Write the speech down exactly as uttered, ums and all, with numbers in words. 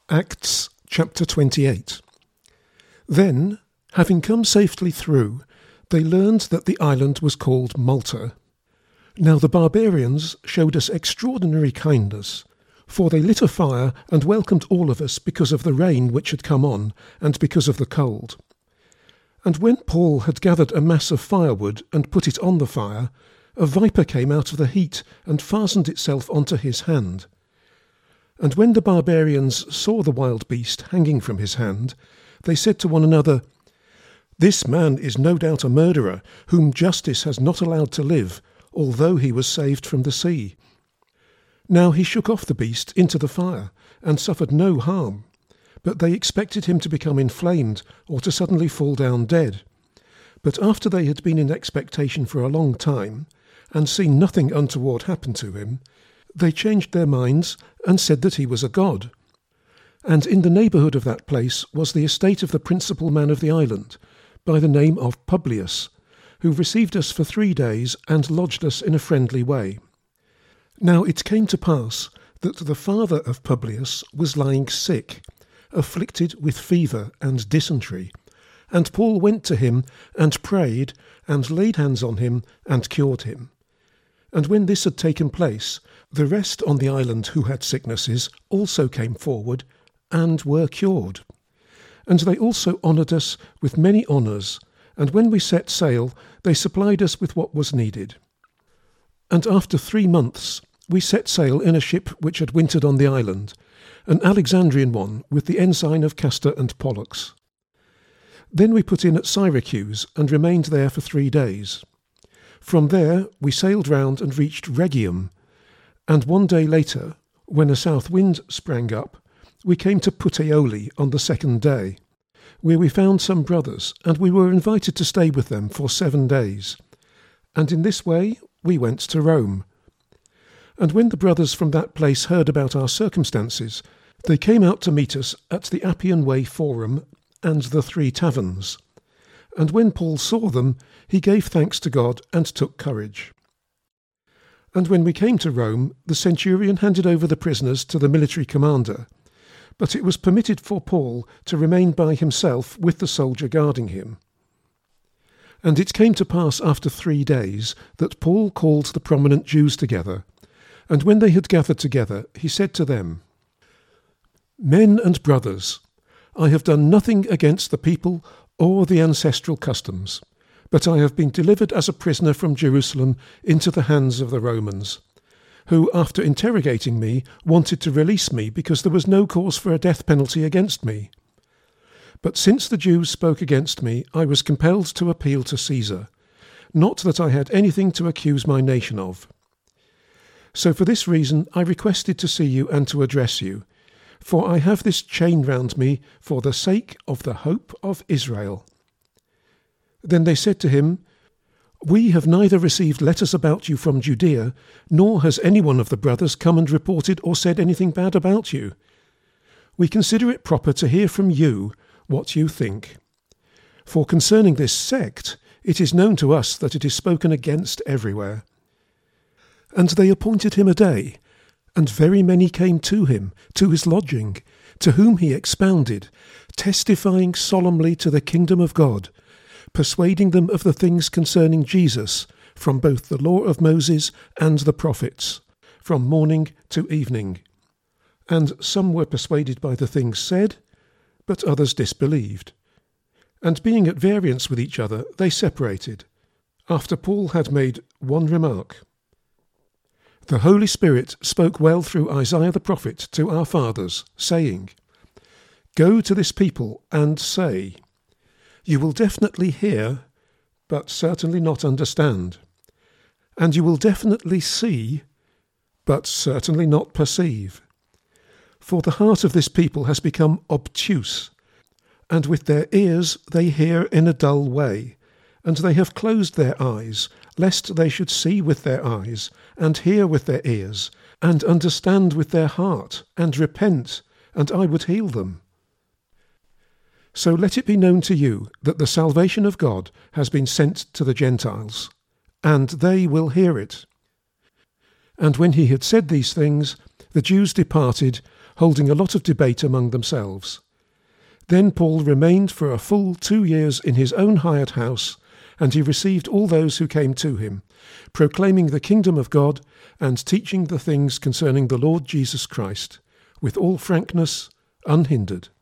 Acts chapter twenty-eight. Then, having come safely through, they learned that the island was called Malta. Now the barbarians showed us extraordinary kindness, for they lit a fire and welcomed all of us because of the rain which had come on, and because of the cold. And when Paul had gathered a mass of firewood and put it on the fire, a viper came out of the heat and fastened itself onto his hand. And when the barbarians saw the wild beast hanging from his hand, they said to one another, "This man is no doubt a murderer, whom justice has not allowed to live, although he was saved from the sea." Now he shook off the beast into the fire, and suffered no harm, but they expected him to become inflamed, or to suddenly fall down dead. But after they had been in expectation for a long time, and seen nothing untoward happen to him, they changed their minds, and said that he was a god. And in the neighbourhood of that place was the estate of the principal man of the island, by the name of Publius, who received us for three days, and lodged us in a friendly way. Now it came to pass that the father of Publius was lying sick, afflicted with fever and dysentery, and Paul went to him, and prayed, and laid hands on him, and cured him. And when this had taken place, the rest on the island who had sicknesses also came forward, and were cured. And they also honoured us with many honours, and when we set sail, they supplied us with what was needed. And after three months we set sail in a ship which had wintered on the island, an Alexandrian one with the ensign of Castor and Pollux. Then we put in at Syracuse, and remained there for three days. From there we sailed round and reached Rhegium, and one day later, when a south wind sprang up, we came to Puteoli on the second day, where we found some brothers, and we were invited to stay with them for seven days. And in this way we went to Rome. And when the brothers from that place heard about our circumstances, they came out to meet us at the Appian Way Forum and the Three Taverns. And when Paul saw them, he gave thanks to God and took courage. And when we came to Rome, the centurion handed over the prisoners to the military commander, but it was permitted for Paul to remain by himself with the soldier guarding him. And it came to pass after three days that Paul called the prominent Jews together, and when they had gathered together, he said to them, "Men and brothers, I have done nothing against the people or the ancestral customs, but I have been delivered as a prisoner from Jerusalem into the hands of the Romans, who, after interrogating me, wanted to release me because there was no cause for a death penalty against me. But since the Jews spoke against me, I was compelled to appeal to Caesar, not that I had anything to accuse my nation of. So for this reason I requested to see you and to address you, for I have this chain round me for the sake of the hope of Israel." Then they said to him, "We have neither received letters about you from Judea, nor has any one of the brothers come and reported or said anything bad about you. We consider it proper to hear from you what you think. For concerning this sect, it is known to us that it is spoken against everywhere." And they appointed him a day, and very many came to him, to his lodging, to whom he expounded, testifying solemnly to the kingdom of God, persuading them of the things concerning Jesus, from both the law of Moses and the prophets, from morning to evening. And some were persuaded by the things said, but others disbelieved. And being at variance with each other, they separated, after Paul had made one remark. The Holy Spirit spoke well through Isaiah the prophet to our fathers, saying, "Go to this people and say, you will definitely hear, but certainly not understand. And you will definitely see, but certainly not perceive. For the heart of this people has become obtuse, and with their ears they hear in a dull way, and they have closed their eyes, lest they should see with their eyes, and hear with their ears, and understand with their heart, and repent, and I would heal them. So let it be known to you that the salvation of God has been sent to the Gentiles, and they will hear it." And when he had said these things, the Jews departed, holding a lot of debate among themselves. Then Paul remained for a full two years in his own hired house, and he received all those who came to him, proclaiming the kingdom of God and teaching the things concerning the Lord Jesus Christ, with all frankness, unhindered.